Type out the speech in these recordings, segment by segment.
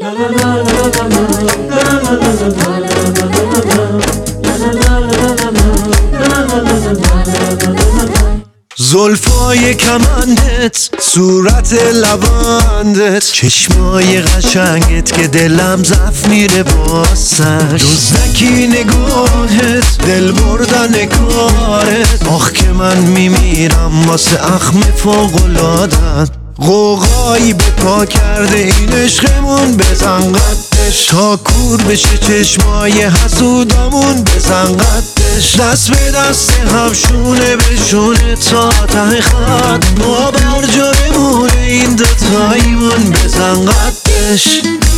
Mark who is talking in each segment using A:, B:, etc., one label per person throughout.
A: زلفای کمندت، صورت لبندت، چشمای قشنگت که دلم ضعف میره واسش، دزدکی نگاهت، دل بردن کارت، آخ که من میمیرم واسه اخم فوق‌العاده‌ات. غوغایی به پا کرده این عشقمون، بزن قدش تا کور بشه چشمای حسودامون، بزن قدش دست به دست هم شونه به شونه تا ته خط، ما بر جا بمونه این دوتاییمون، بزن قدش.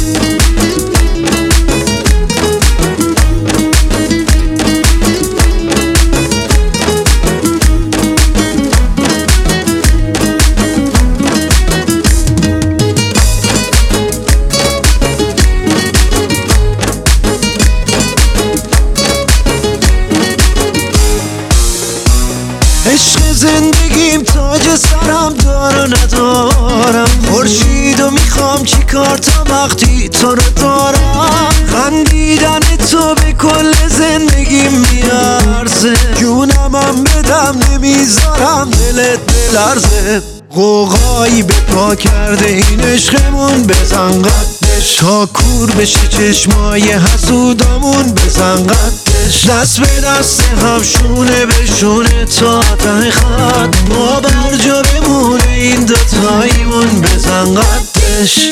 A: عشق زندگیم تاج سرم دار و ندارم، خورشیدو میخوام چی کار تا وقتی تو رو دارم، خندیدن تو به کل زندگیم میارزه، جونمم بدم نمیذارم دلت بلرزه. غوغایی به پا کرده این عشقمون، بزن قدش تا کور بشه چشمای حسودامون، بزن قدش دست به دست هم شونه به شونه تا ته خط، ما بر جا بمونه این دوتاییمون، بزن قدش.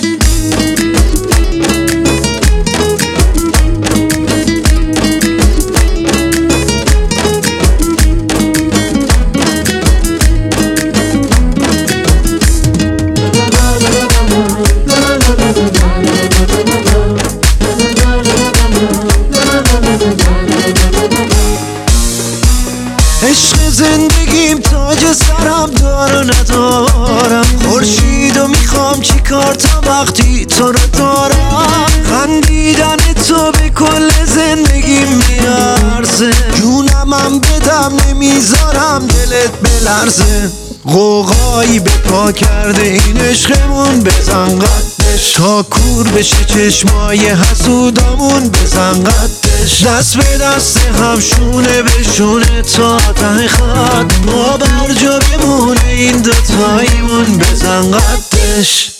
A: عشق زندگیم تاج سرم دار و ندارم، خورشیدو میخوام چی کار تا وقتی تو رو دارم، خندیدن تو به کل زندگیم میارزه، جونمم بدم نمیذارم دلت بلرزه. غوغایی به پا کرده این عشقمون، بزن قدش تا کور بشه چشمای حسودامون، بزن قدش دست به دست هم شونه به شونه تا ته خط، ما بر جا بمونه این دوتاییمون، بزن قدش.